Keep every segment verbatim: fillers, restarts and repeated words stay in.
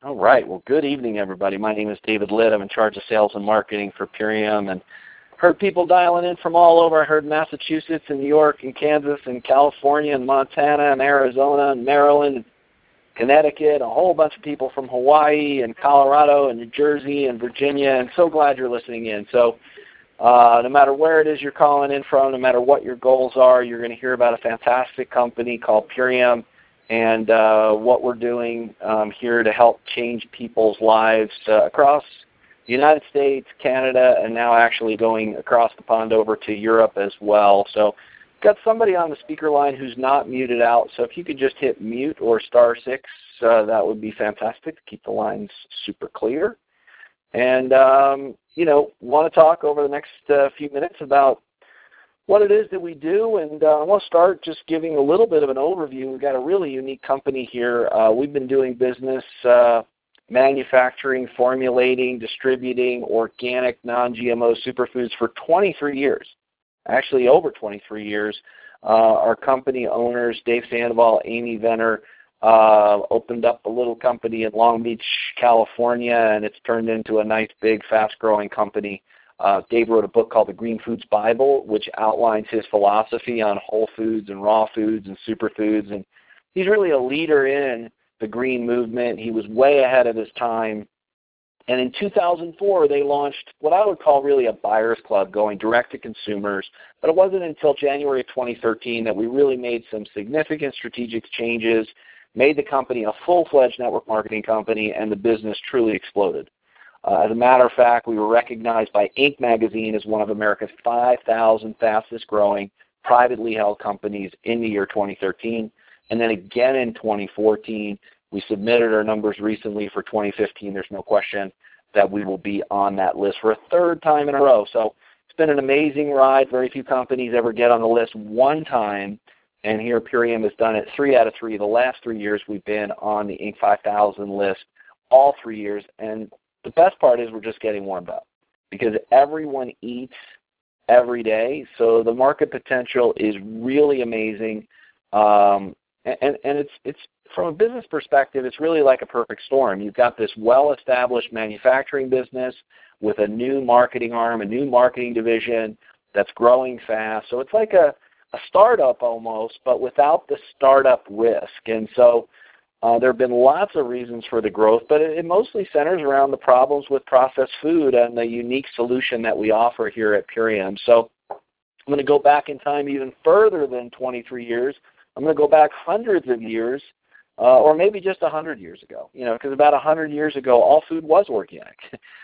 All right. Well, good evening, everybody. My name is David Litt. I'm in charge of sales and marketing for Purium, and heard people dialing in from all over. I heard Massachusetts and New York and Kansas and California and Montana and Arizona and Maryland, Connecticut, a whole bunch of people from Hawaii and Colorado and New Jersey and Virginia, and so glad you're listening in. So uh, no matter where it is you're calling in from, no matter what your goals are, you're going to hear about a fantastic company called Purium and uh, what we're doing um, here to help change people's lives uh, across the United States, Canada, and now actually going across the pond over to Europe as well. So got somebody on the speaker line who's not muted out, so if you could just hit mute or star six, uh, that would be fantastic to keep the lines super clear. And, um, you know, want to talk over the next uh, few minutes about what it is that we do, and uh, I want to start just giving a little bit of an overview. We've got a really unique company here. Uh, we've been doing business uh, manufacturing, formulating, distributing organic, non-G M O superfoods for twenty-three years, actually over twenty-three years. Uh, our company owners, Dave Sandoval, Amy Venner, uh, opened up a little company in Long Beach, California, and it's turned into a nice, big, fast-growing company. Uh, Dave wrote a book called The Green Foods Bible, which outlines his philosophy on whole foods and raw foods and superfoods. And he's really a leader in the green movement. He was way ahead of his time. And in two thousand four, they launched what I would call really a buyer's club, going direct to consumers. But it wasn't until January of twenty thirteen that we really made some significant strategic changes, made the company a full-fledged network marketing company, and the business truly exploded. Uh, as a matter of fact, we were recognized by Inc magazine as one of America's five thousand fastest-growing privately held companies in the year twenty thirteen. And then again in twenty fourteen, we submitted our numbers recently for twenty fifteen. There's no question that we will be on that list for a third time in a row. So it's been an amazing ride. Very few companies ever get on the list one time, and here Purium has done it three out of three. The last three years we've been on the Inc five thousand list, all three years. And the best part is we're just getting warmed up because everyone eats every day. So the market potential is really amazing. Um, and, and it's, it's from a business perspective, it's really like a perfect storm. You've got this well-established manufacturing business with a new marketing arm, a new marketing division that's growing fast. So it's like a, a startup almost, but without the startup risk. And so Uh, there have been lots of reasons for the growth, but it, it mostly centers around the problems with processed food and the unique solution that we offer here at Purium. So I'm going to go back in time even further than twenty-three years. I'm going to go back hundreds of years, uh, or maybe just one hundred years ago, you know, because about one hundred years ago, all food was organic.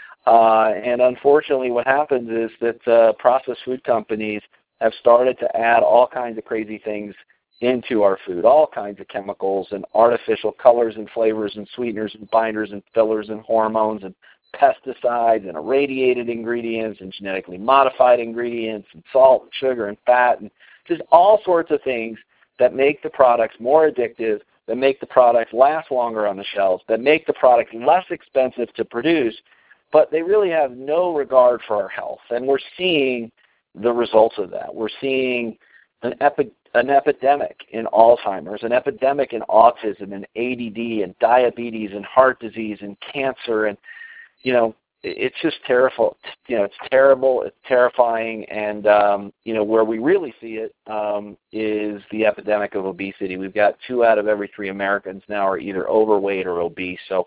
Uh, and unfortunately what happens is that uh, processed food companies have started to add all kinds of crazy things into our food, all kinds of chemicals and artificial colors and flavors and sweeteners and binders and fillers and hormones and pesticides and irradiated ingredients and genetically modified ingredients and salt and sugar and fat and just all sorts of things that make the products more addictive, that make the products last longer on the shelves, that make the products less expensive to produce, but they really have no regard for our health. And we're seeing the results of that. We're seeing an epidemic an epidemic in Alzheimer's, an epidemic in autism and A D D and diabetes and heart disease and cancer. And, you know, it's just terrible. You know, it's terrible. It's terrifying. And, um, you know, where we really see it um, is the epidemic of obesity. We've got two out of every three Americans now are either overweight or obese. So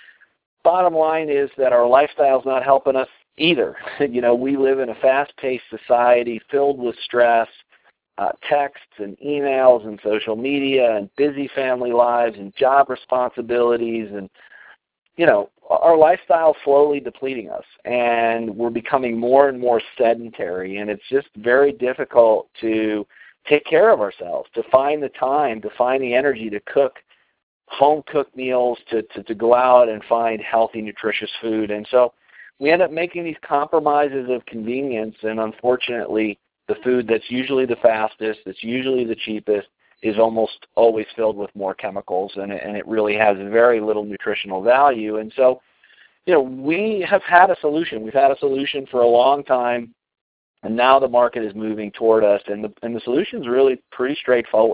bottom line is that our lifestyle is not helping us either. You know, we live in a fast-paced society filled with stress, Uh, texts and emails and social media and busy family lives and job responsibilities, and you know, our lifestyle is slowly depleting us, and we're becoming more and more sedentary, and it's just very difficult to take care of ourselves, to find the time, to find the energy to cook home-cooked meals, to, to, to go out and find healthy, nutritious food. And so we end up making these compromises of convenience, and unfortunately the food that's usually the fastest, that's usually the cheapest, is almost always filled with more chemicals, and it, and it really has very little nutritional value. And so, you know, we have had a solution. We've had a solution for a long time, and now the market is moving toward us, and the, and the solution is really pretty straightforward.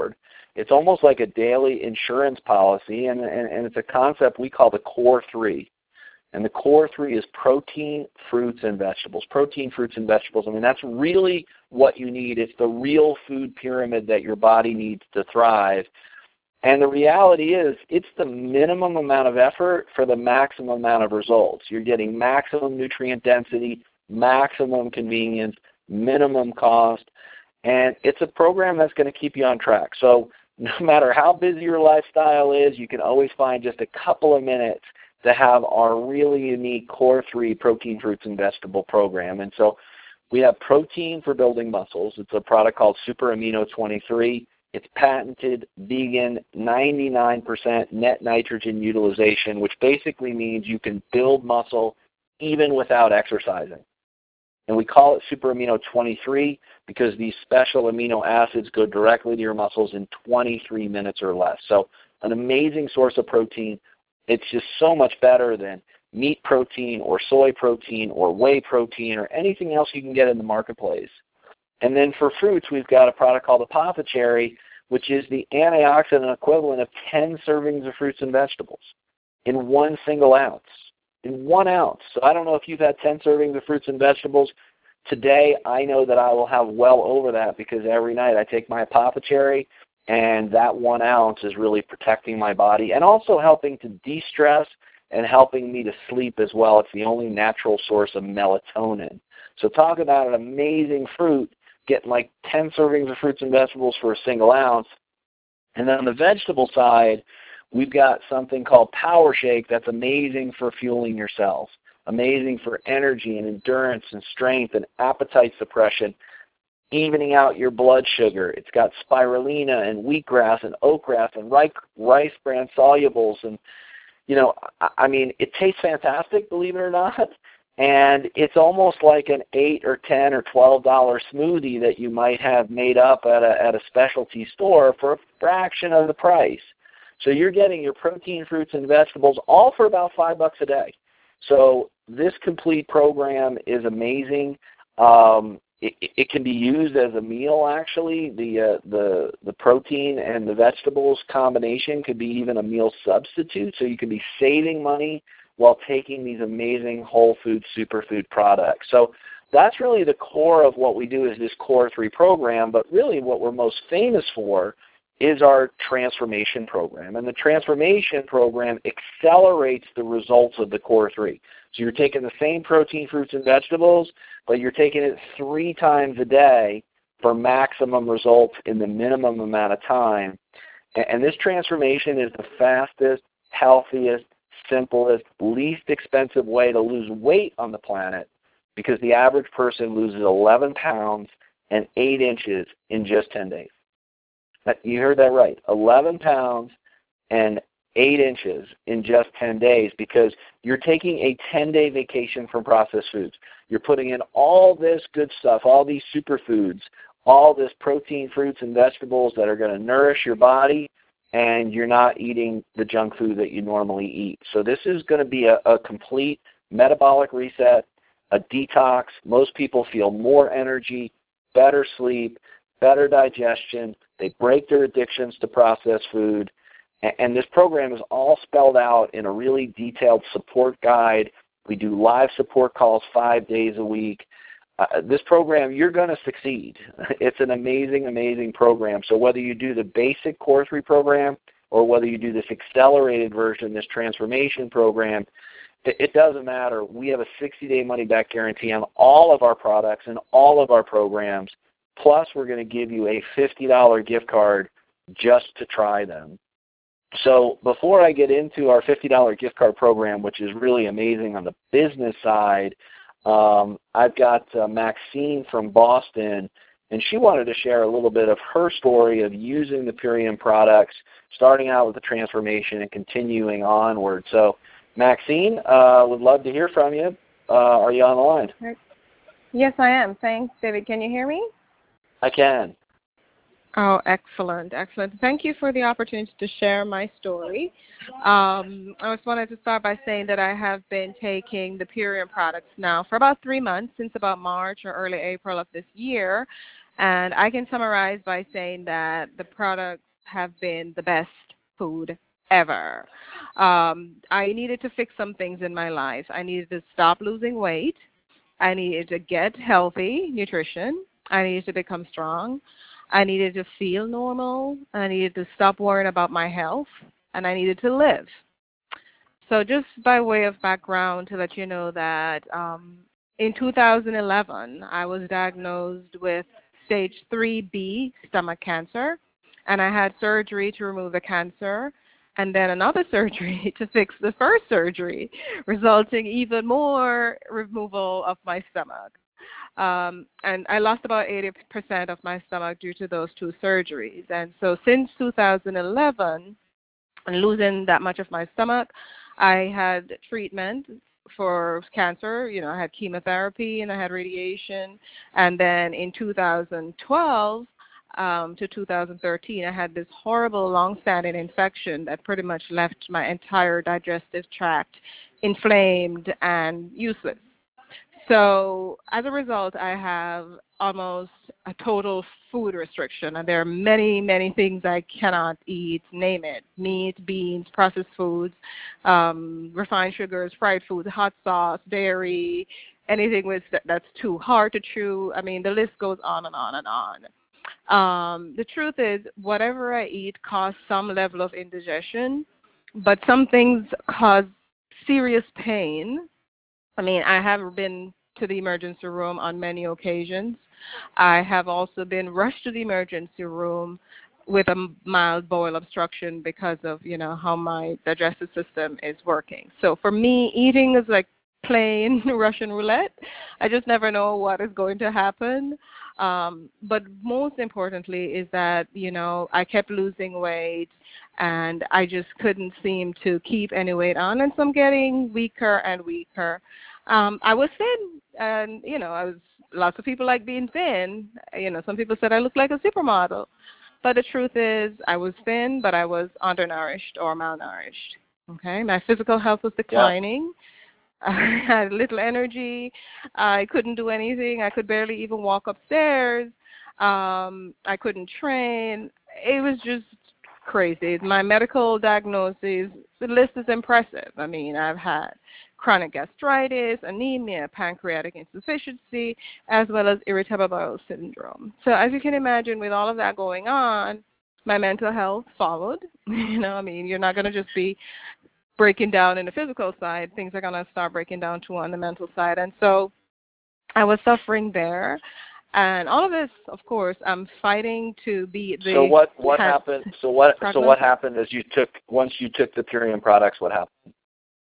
It's almost like a daily insurance policy, and, and, and it's a concept we call the core three. And the core three is protein, fruits, and vegetables. Protein, fruits, and vegetables. I mean, that's really what you need. It's the real food pyramid that your body needs to thrive. And the reality is, it's the minimum amount of effort for the maximum amount of results. You're getting maximum nutrient density, maximum convenience, minimum cost, and it's a program that's going to keep you on track. So no matter how busy your lifestyle is, you can always find just a couple of minutes to have our really unique Core three protein, fruits, and vegetable program. And so we have protein for building muscles. It's a product called Super Amino twenty-three. It's patented, vegan, ninety-nine percent net nitrogen utilization, which basically means you can build muscle even without exercising. And we call it Super Amino twenty-three because these special amino acids go directly to your muscles in twenty-three minutes or less. So an amazing source of protein. It's just so much better than meat protein or soy protein or whey protein or anything else you can get in the marketplace. And then for fruits, we've got a product called Apothecary, which is the antioxidant equivalent of ten servings of fruits and vegetables in one single ounce. In one ounce. So I don't know if you've had ten servings of fruits and vegetables. Today, I know that I will have well over that because every night I take my Apothecary, and that one ounce is really protecting my body and also helping to de-stress and helping me to sleep as well. It's the only natural source of melatonin. So talk about an amazing fruit, getting like ten servings of fruits and vegetables for a single ounce. And then on the vegetable side, we've got something called Power Shake that's amazing for fueling your cells, amazing for energy and endurance and strength and appetite suppression, evening out your blood sugar. It's got spirulina and wheatgrass and oatgrass and rice bran solubles. And, you know, I mean, it tastes fantastic, believe it or not. And it's almost like an eight or ten or twelve dollar smoothie that you might have made up at a at a specialty store for a fraction of the price. So you're getting your protein, fruits, and vegetables all for about five bucks a day. So this complete program is amazing. Um, it, it can be used as a meal, actually. The uh, the the protein and the vegetables combination could be even a meal substitute. So you can be saving money while taking these amazing whole food superfood products. So that's really the core of what we do is this Core three program, but really what we're most famous for is our transformation program. And the transformation program accelerates the results of the Core three. So you're taking the same protein, fruits, and vegetables, but you're taking it three times a day for maximum results in the minimum amount of time. And this transformation is the fastest, healthiest, simplest, least expensive way to lose weight on the planet because the average person loses eleven pounds and eight inches in just ten days. You heard that right, eleven pounds and eight inches in just ten days because you're taking a ten-day vacation from processed foods. You're putting in all this good stuff, all these superfoods, all this protein, fruits, and vegetables that are going to nourish your body, and you're not eating the junk food that you normally eat. So this is going to be a, a complete metabolic reset, a detox. Most people feel more energy, better sleep, better digestion. They break their addictions to processed food. And, and this program is all spelled out in a really detailed support guide. We do live support calls five days a week. Uh, this program, you're going to succeed. It's an amazing, amazing program. So whether you do the basic Core three program or whether you do this accelerated version, this transformation program, it, it doesn't matter. We have a sixty-day money-back guarantee on all of our products and all of our programs. Plus, we're going to give you a fifty dollar gift card just to try them. So before I get into our fifty dollar gift card program, which is really amazing on the business side, um, I've got uh, Maxine from Boston, and she wanted to share a little bit of her story of using the Purium products, starting out with the transformation and continuing onward. So, Maxine, uh, would love to hear from you. Uh, are you on the line? Yes, I am. Thanks, David. Can you hear me? I can. Oh, excellent, excellent. Thank you for the opportunity to share my story. Um, I just wanted to start by saying that I have been taking the Purium products now for about three months, since about March or early April of this year, and I can summarize by saying that the products have been the best food ever. Um, I needed to fix some things in my life. I needed to stop losing weight. I needed to get healthy nutrition. I needed to become strong. I needed to feel normal. I needed to stop worrying about my health. And I needed to live. So just by way of background to let you know that um, in two thousand eleven, I was diagnosed with stage three B stomach cancer, and I had surgery to remove the cancer, and then another surgery to fix the first surgery, resulting even more removal of my stomach. Um, and I lost about eighty percent of my stomach due to those two surgeries. And so since two thousand eleven, and losing that much of my stomach, I had treatment for cancer. You know, I had chemotherapy and I had radiation. And then in two thousand twelve um, to two thousand thirteen, I had this horrible long-standing infection that pretty much left my entire digestive tract inflamed and useless. So as a result, I have almost a total food restriction, and there are many, many things I cannot eat, name it, meat, beans, processed foods, um, refined sugars, fried foods, hot sauce, dairy, anything with, that's too hard to chew. I mean, the list goes on and on and on. Um, the truth is, whatever I eat causes some level of indigestion, but some things cause serious pain. I mean, I have been to the emergency room on many occasions. I have also been rushed to the emergency room with a mild bowel obstruction because of, you know, how my digestive system is working. So for me, eating is like playing Russian roulette. I just never know what is going to happen. Um, but most importantly is that, you know, I kept losing weight and I just couldn't seem to keep any weight on. And so I'm getting weaker and weaker. Um, I was thin, and, you know, I was, lots of people like being thin. You know, some people said I looked like a supermodel. But the truth is I was thin, but I was undernourished or malnourished. Okay, my physical health was Yeah. declining. I had little energy. I couldn't do anything. I could barely even walk upstairs. Um, I couldn't train. It was just crazy. My medical diagnosis, the list is impressive. I mean, I've had chronic gastritis, anemia, pancreatic insufficiency, as well as irritable bowel syndrome. So as you can imagine, with all of that going on, my mental health followed. You know, I mean, you're not going to just be breaking down in the physical side. Things are going to start breaking down too on the mental side. And so I was suffering there. And all of this, of course, I'm fighting to be the. So what what happened? So what prognosis. so what happened as you took once you took the Purium products? What happened?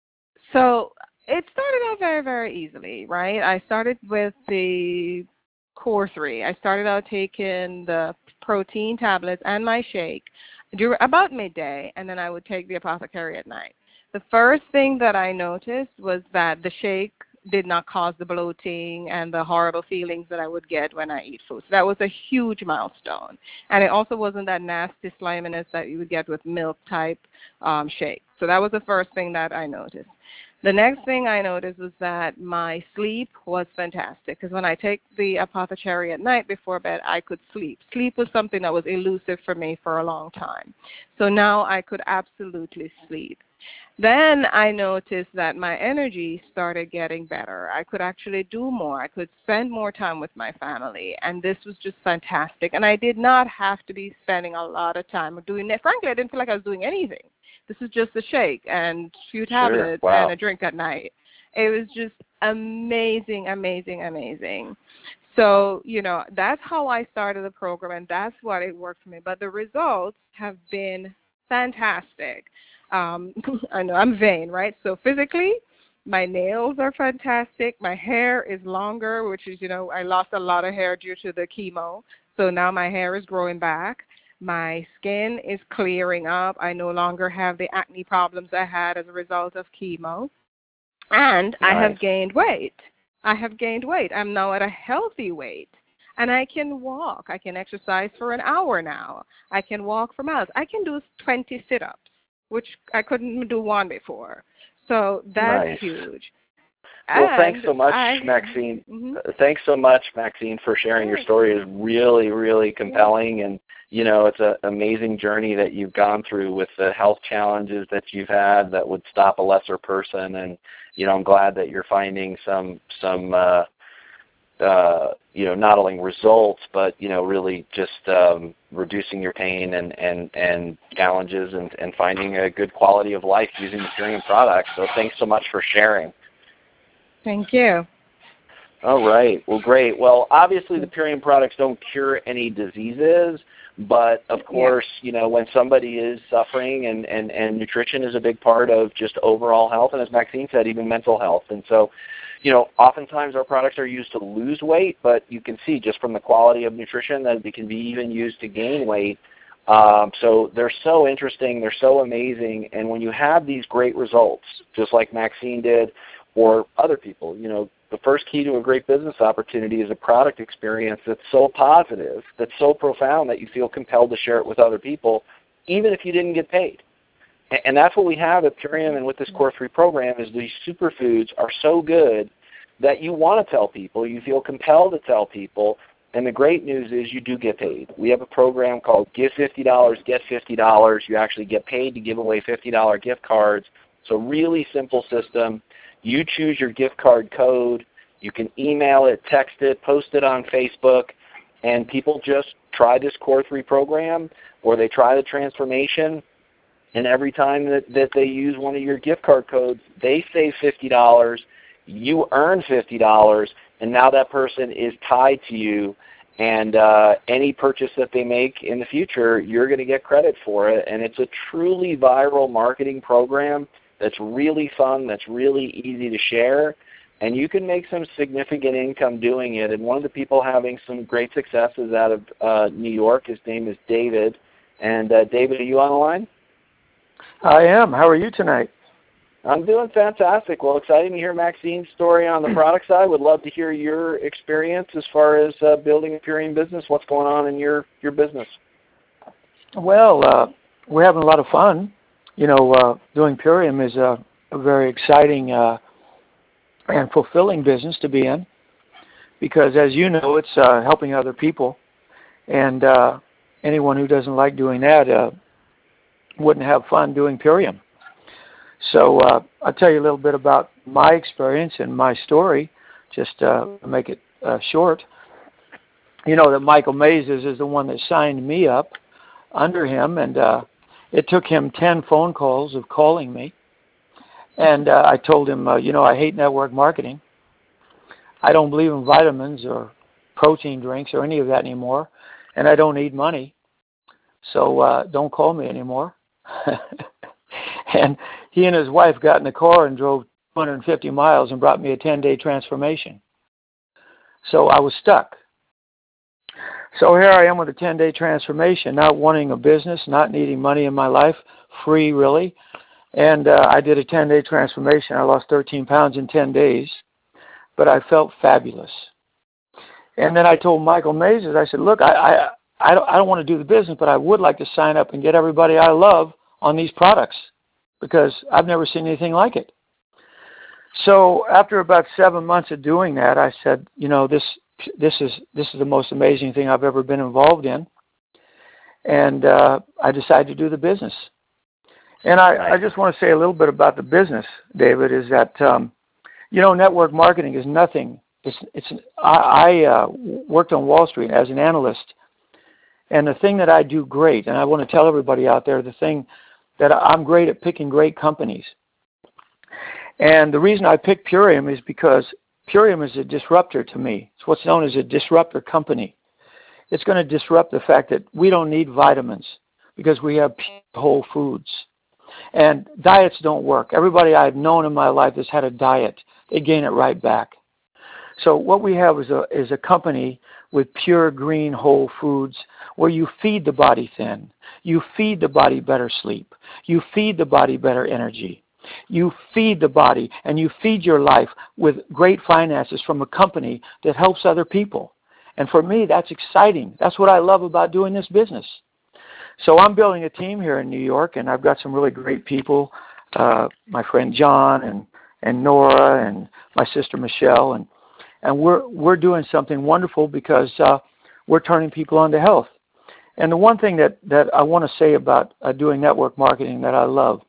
So it started out very, very easily, right? I started with the core three. I started out taking the protein tablets and my shake during about midday, and then I would take the apothecary at night. The first thing that I noticed was that the shake did not cause the bloating and the horrible feelings that I would get when I eat food. So that was a huge milestone. And it also wasn't that nasty sliminess that you would get with milk-type um, shake. So that was the first thing that I noticed. The next thing I noticed was that my sleep was fantastic, because when I take the apothecary at night before bed, I could sleep. Sleep was something that was elusive for me for a long time. So now I could absolutely sleep. Then I noticed that my energy started getting better. I could actually do more. I could spend more time with my family, and this was just fantastic. And I did not have to be spending a lot of time doing it. Frankly, I didn't feel like I was doing anything. This is just a shake and a few tablets Sure. Wow. and a drink at night. It was just amazing, amazing, amazing. So, you know, that's how I started the program, and that's what it worked for me. But the results have been fantastic. Um, I know I'm vain, right? So physically, my nails are fantastic. My hair is longer, which is, you know, I lost a lot of hair due to the chemo. So now my hair is growing back. My skin is clearing up. I no longer have the acne problems I had as a result of chemo. And Nice. I have gained weight. I have gained weight. I'm now at a healthy weight. And I can walk. I can exercise for an hour now. I can walk for miles. I can do twenty sit-ups, which I couldn't do one before. So that's Nice. huge. Well, thanks And so much, I, Maxine. mm-hmm. Uh, thanks so much, Maxine, for sharing your story. It's really, really compelling, and you know, it's an amazing journey that you've gone through with the health challenges that you've had that would stop a lesser person. And you know, I'm glad that you're finding some some uh, uh, you know, not only results, but you know, really just um, reducing your pain and and and challenges, and and finding a good quality of life using the Purium products. So, thanks so much for sharing. Thank you. All right. Well, great. Well, obviously the Purium products don't cure any diseases, but of course, yeah. you know, when somebody is suffering, and, and, and nutrition is a big part of just overall health, and as Maxine said, even mental health. And so, you know, oftentimes our products are used to lose weight, but you can see just from the quality of nutrition that they can be even used to gain weight. Um, so they're so interesting, they're so amazing, and when you have these great results, just like Maxine did, or other people, you know, the first key to a great business opportunity is a product experience that's so positive, that's so profound that you feel compelled to share it with other people, even if you didn't get paid. And that's what we have at Purium and with this Core three program, is these superfoods are so good that you want to tell people, you feel compelled to tell people, and the great news is you do get paid. We have a program called Give fifty dollars, Get fifty dollars. You actually get paid to give away fifty dollars gift cards. So really simple system. You choose your gift card code. You can email it, text it, post it on Facebook, and people just try this Core three program, or they try the transformation, and every time that, that they use one of your gift card codes, they save fifty dollars, you earn fifty dollars, and now that person is tied to you, and uh, any purchase that they make in the future, you're going to get credit for it. And it's a truly viral marketing program that's really fun, that's really easy to share, and you can make some significant income doing it. And one of the people having some great success is out of uh, New York. His name is David. And uh, David, are you on the line? I am. How are you tonight? I'm doing fantastic. Well, exciting to hear Maxine's story on the product side. Would love to hear your experience as far as uh, building a Purium business. What's going on in your, your business? Well, uh, we're having a lot of fun. You know, uh, doing Purium is a, a very exciting uh, and fulfilling business to be in, because, as you know, it's uh, helping other people, and uh, anyone who doesn't like doing that uh, wouldn't have fun doing Purium. So uh, I'll tell you a little bit about my experience and my story, just uh, to make it uh, short. You know that Michael Mazes is the one that signed me up under him, and uh, it took him ten phone calls of calling me. And uh, I told him, uh, you know, I hate network marketing. I don't believe in vitamins or protein drinks or any of that anymore, and I don't need money. So uh, don't call me anymore. And he and his wife got in the car and drove two hundred fifty miles and brought me a ten-day transformation. So I was stuck. So here I am with a ten-day transformation, not wanting a business, not needing money in my life, free really. And uh, I did a ten-day transformation. I lost thirteen pounds in ten days, but I felt fabulous. And then I told Michael Mazes, I said, look, I, I, I don't, I don't want to do the business, but I would like to sign up and get everybody I love on these products, because I've never seen anything like it. So after about seven months of doing that, I said, you know, this this is this is the most amazing thing I've ever been involved in. And uh, I decided to do the business. And I, I just want to say a little bit about the business, David, is that, um, you know, network marketing is nothing. It's, it's, I, I uh, worked on Wall Street as an analyst. And the thing that I do great, and I want to tell everybody out there, the thing that I'm great at picking great companies. And the reason I picked Purium is because Purium is a disruptor to me. It's what's known as a disruptor company. It's going to disrupt the fact that we don't need vitamins because we have whole foods. And diets don't work. Everybody I've known in my life that's had a diet, they gain it right back. So what we have is a, is a company with pure green whole foods where you feed the body thin. You feed the body better sleep. You feed the body better energy. You feed the body and you feed your life with great finances from a company that helps other people. And for me, that's exciting. That's what I love about doing this business. So I'm building a team here in New York, and I've got some really great people, uh, my friend John and, and Nora and my sister Michelle, and and we're we're doing something wonderful because uh, we're turning people on to health. And the one thing that, that I want to say about uh, doing network marketing that I love,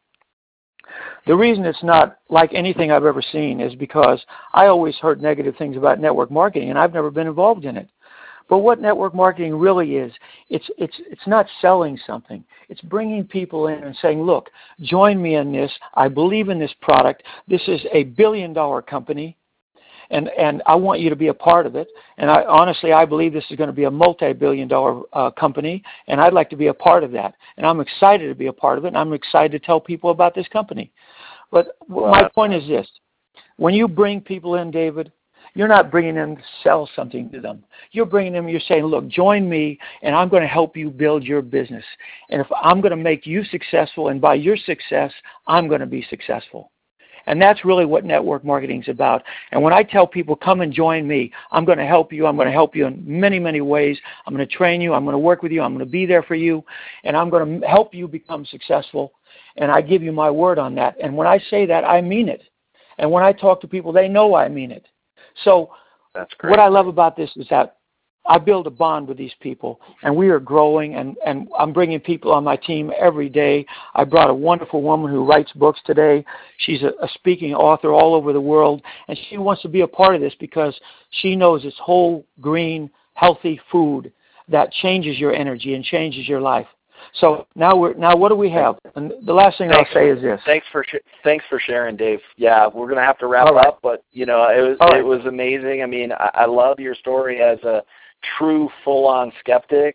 the reason it's not like anything I've ever seen is because I always heard negative things about network marketing, and I've never been involved in it. But what network marketing really is, it's it's it's not selling something. It's bringing people in and saying, look, join me in this. I believe in this product. This is a billion-dollar company, and, and I want you to be a part of it. And I honestly, I believe this is going to be a multi-billion dollar uh, company, and I'd like to be a part of that. And I'm excited to be a part of it, and I'm excited to tell people about this company. But well, my point is this. When you bring people in, David, you're not bringing them to sell something to them. You're bringing them, you're saying, look, join me, and I'm going to help you build your business. And if I'm going to make you successful, and by your success, I'm going to be successful. And that's really what network marketing is about. And when I tell people, come and join me, I'm going to help you. I'm going to help you in many, many ways. I'm going to train you. I'm going to work with you. I'm going to be there for you. And I'm going to help you become successful. And I give you my word on that. And when I say that, I mean it. And when I talk to people, they know I mean it. So That's great. What I love about this is that I build a bond with these people, and we are growing, and, and I'm bringing people on my team every day. I brought a wonderful woman who writes books today. She's a, a speaking author all over the world, and she wants to be a part of this because she knows it's whole, green, healthy food that changes your energy and changes your life. So now we're now what do we have? And the last thing thanks, I'll say is this. Thanks for sh- thanks for sharing, Dave. Yeah, we're gonna have to wrap right. up, but you know it was All right. it was amazing. I mean, I, I love your story as a true full-on skeptic,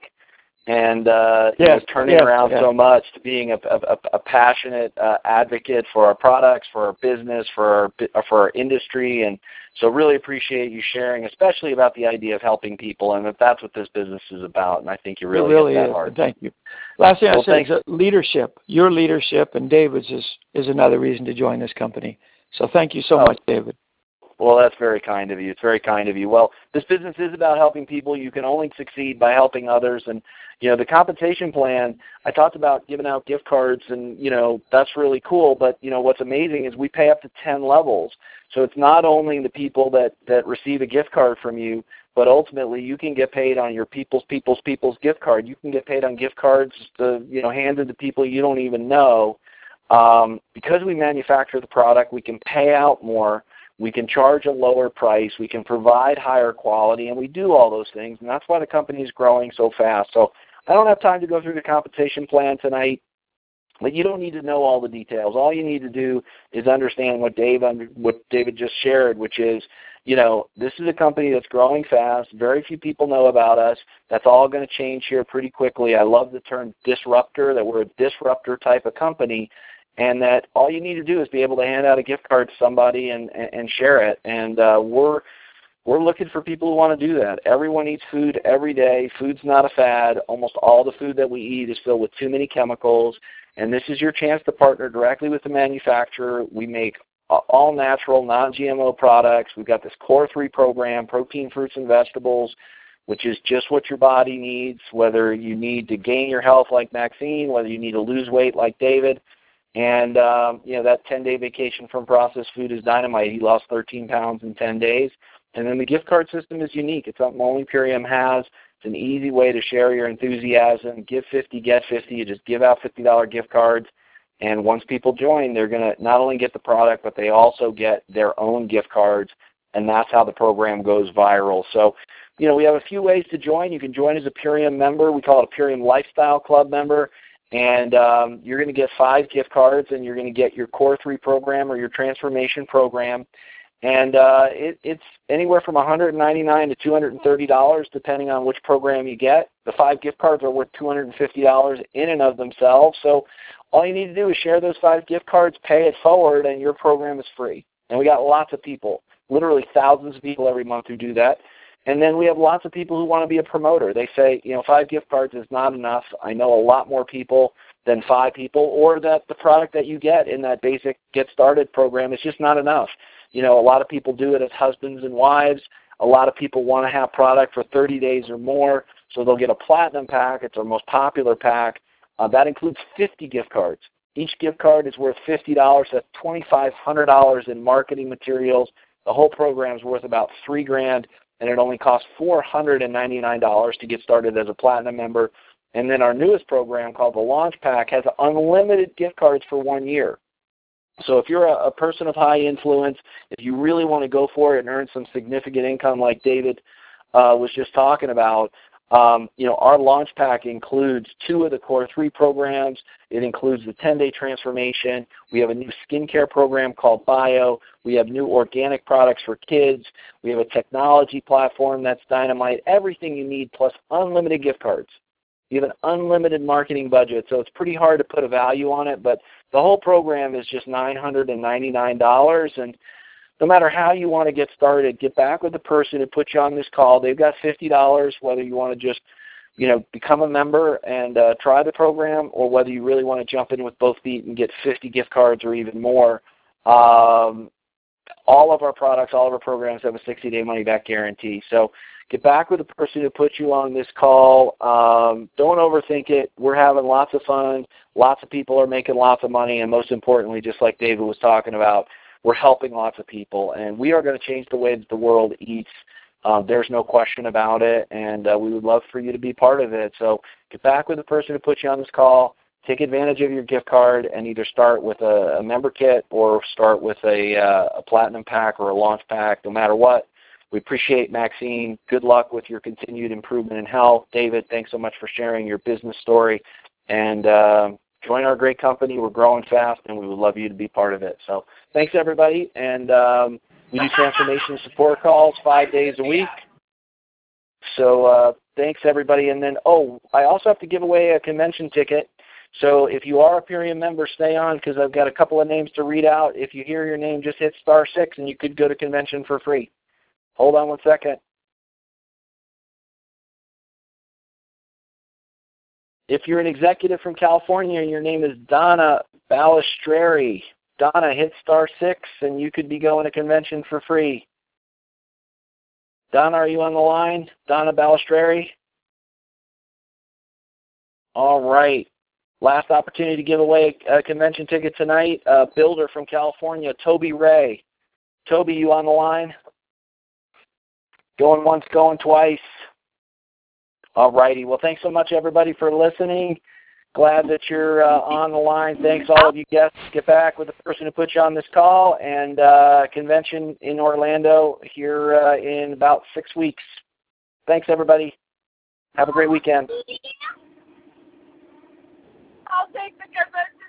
and uh, yes. you know, turning yes. around yes. so much to being a, a, a passionate uh, advocate for our products, for our business, for our for our industry, and so really appreciate you sharing, especially about the idea of helping people, and that that's what this business is about. And I think you really, it really hit that is. hard. Thank you. Last thing well, I say is that leadership. Your leadership and David's is is another reason to join this company. So thank you so oh. much, David. Well, that's very kind of you. It's very kind of you. Well, this business is about helping people. You can only succeed by helping others. And, you know, the compensation plan, I talked about giving out gift cards, and, you know, that's really cool. But, you know, what's amazing is we pay up to ten levels. So it's not only the people that, that receive a gift card from you, but ultimately you can get paid on your people's, people's, people's gift card. You can get paid on gift cards, to, you know, handed to people you don't even know. Um, because we manufacture the product, we can pay out more. We can charge a lower price, we can provide higher quality, and we do all those things, and that's why the company is growing so fast. So I don't have time to go through the compensation plan tonight, but you don't need to know all the details. All you need to do is understand what Dave what David just shared, which is, you know, this is a company that's growing fast. Very few people know about us. That's all going to change here pretty quickly. I love the term disruptor, that we're a disruptor type of company, and that all you need to do is be able to hand out a gift card to somebody and, and, and share it. And uh, we're we're looking for people who want to do that. Everyone eats food every day. Food's not a fad. Almost all the food that we eat is filled with too many chemicals. And this is your chance to partner directly with the manufacturer. We make all natural, non-G M O products. We've got this Core three program, protein, fruits, and vegetables, which is just what your body needs, whether you need to gain your health like Maxine, whether you need to lose weight like David. And, um, you know, that ten-day vacation from processed food is dynamite. He lost thirteen pounds in ten days. And then the gift card system is unique. It's something only Purium has. It's an easy way to share your enthusiasm. Give fifty, get fifty. You just give out fifty dollar gift cards. And once people join, they're going to not only get the product, but they also get their own gift cards. And that's how the program goes viral. So, you know, we have a few ways to join. You can join as a Purium member. We call it a Purium Lifestyle Club member. And um, you're going to get five gift cards, and you're going to get your Core three program or your transformation program. And uh, it, it's anywhere from one hundred ninety-nine dollars to two hundred thirty dollars, depending on which program you get. The five gift cards are worth two hundred fifty dollars in and of themselves. So all you need to do is share those five gift cards, pay it forward, and your program is free. And we got lots of people, literally thousands of people every month who do that. And then we have lots of people who want to be a promoter. They say, you know, five gift cards is not enough. I know a lot more people than five people, or that the product that you get in that basic Get Started program is just not enough. You know, a lot of people do it as husbands and wives. A lot of people want to have product for thirty days or more, so they'll get a platinum pack. It's our most popular pack. Uh, that includes fifty gift cards. Each gift card is worth fifty dollars. That's twenty-five hundred dollars in marketing materials. The whole program is worth about three grand, and it only costs four hundred ninety-nine dollars to get started as a platinum member. And then our newest program called the Launch Pack has unlimited gift cards for one year. So if you're a, a person of high influence, if you really want to go for it and earn some significant income like David uh, was just talking about, um, you know, our Launch Pack includes two of the core three programs. It includes the ten-day transformation. We have a new skincare program called Bio. We have new organic products for kids. We have a technology platform that's dynamite. Everything you need plus unlimited gift cards. You have an unlimited marketing budget, so it's pretty hard to put a value on it, but the whole program is just nine hundred ninety-nine dollars, and no matter how you want to get started, get back with the person who put you on this call. They've got fifty dollars, whether you want to just, you know, become a member and uh, try the program, or whether you really want to jump in with both feet and get fifty gift cards or even more. Um, all of our products, all of our programs have a sixty-day money-back guarantee. So get back with the person who put you on this call. Um, don't overthink it. We're having lots of fun. Lots of people are making lots of money, and most importantly, just like David was talking about, we're helping lots of people, and we are going to change the way that the world eats. Uh, there's no question about it, and uh, we would love for you to be part of it. So get back with the person who put you on this call. Take advantage of your gift card and either start with a, a member kit or start with a, uh, a platinum pack or a launch pack. No matter what, we appreciate Maxine. Good luck with your continued improvement in health. David, thanks so much for sharing your business story. And uh, join our great company. We're growing fast, and we would love you to be part of it. So thanks, everybody. And um, we do transformation support calls five days a week. So uh, thanks, everybody. And then, oh, I also have to give away a convention ticket. So if you are a Purium member, stay on because I've got a couple of names to read out. If you hear your name, just hit star six, and you could go to convention for free. Hold on one second. If you're an executive from California and your name is Donna Balistreri, Donna, hit star six, and you could be going to convention for free. Donna, are you on the line? Donna Balistreri? All right. Last opportunity to give away a convention ticket tonight. Uh, builder from California, Toby Ray. Toby, you on the line? Going once, going twice. All righty. Well, thanks so much, everybody, for listening. Glad that you're uh, on the line. Thanks, all of you guests. Get back with the person who put you on this call, and uh, convention in Orlando here uh, in about six weeks. Thanks, everybody. Have a great weekend. I'll take the convention.